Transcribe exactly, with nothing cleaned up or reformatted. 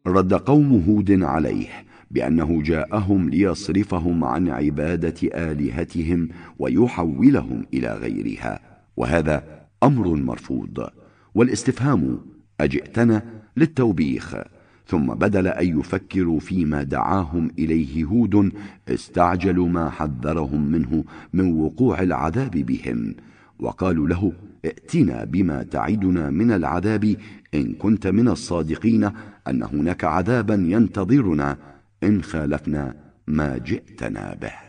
رد قوم هود عليه بأنه جاءهم ليصرفهم عن عبادة آلهتهم ويحولهم إلى غيرها، وهذا أمر مرفوض. والاستفهام أجئتنا للتوبيخ. ثم بدل أن يفكروا فيما دعاهم إليه هود استعجلوا ما حذرهم منه من وقوع العذاب بهم، وقالوا له: ائتنا بما تعدنا من العذاب إن كنت من الصادقين أن هناك عذابا ينتظرنا إن خالفنا ما جئتنا به.